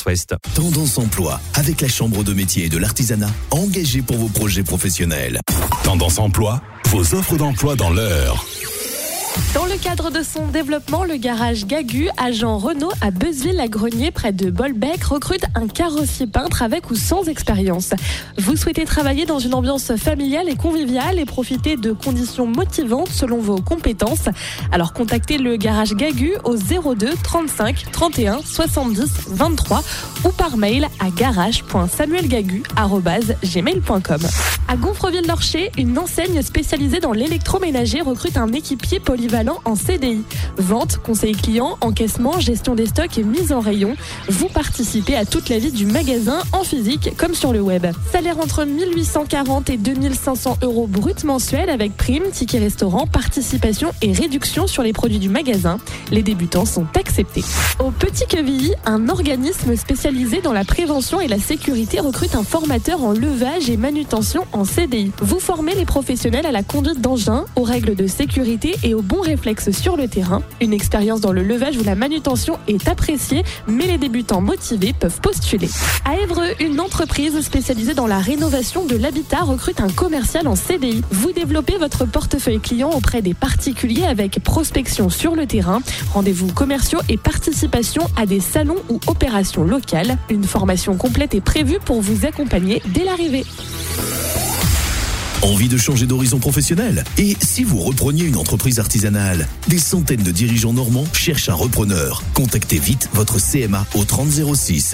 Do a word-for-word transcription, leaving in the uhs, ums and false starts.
Ouest. Tendance Emploi, avec la Chambre de métier et de l'artisanat, engagée pour vos projets professionnels. Tendance Emploi, vos offres d'emploi dans l'heure. Dans le cadre de son développement, le garage Gagu, agent Renault à Beuzeville-la-Grenier, près de Bolbec, recrute un carrossier peintre avec ou sans expérience. Vous souhaitez travailler dans une ambiance familiale et conviviale et profiter de conditions motivantes selon vos compétences. Alors contactez le garage Gagu au zéro deux trente-cinq trente et un soixante-dix vingt-trois ou par mail à garage point samuelgagu arobase gmail point com. À Gonfreville-Lorcher, une enseigne spécialisée dans l'électroménager recrute un équipier polyvalent en C D I. Vente, conseil client, encaissement, gestion des stocks et mise en rayon. Vous participez à toute la vie du magasin en physique comme sur le web. Salaire entre mille huit cent quarante et deux mille cinq cents euros brut mensuel avec prime, ticket restaurant, participation et réduction sur les produits du magasin. Les débutants sont acceptés. Au Petit Quevilly, un organisme spécialisé dans la prévention et la sécurité recrute un formateur en levage et manutention en C D I. Vous formez les professionnels à la conduite d'engins, aux règles de sécurité et aux bons réflexes sur le terrain. Une expérience dans le levage ou la manutention est appréciée, mais les débutants motivés peuvent postuler. À Évreux, une entreprise spécialisée dans la rénovation de l'habitat recrute un commercial en C D I. Vous développez votre portefeuille client auprès des particuliers avec prospection sur le terrain, rendez-vous commerciaux et participation à des salons ou opérations locales. Une formation complète est prévue pour vous accompagner dès l'arrivée. Envie de changer d'horizon professionnel? Et si vous repreniez une entreprise artisanale? Des centaines de dirigeants normands cherchent un repreneur. Contactez vite votre C M A au trente zéro six.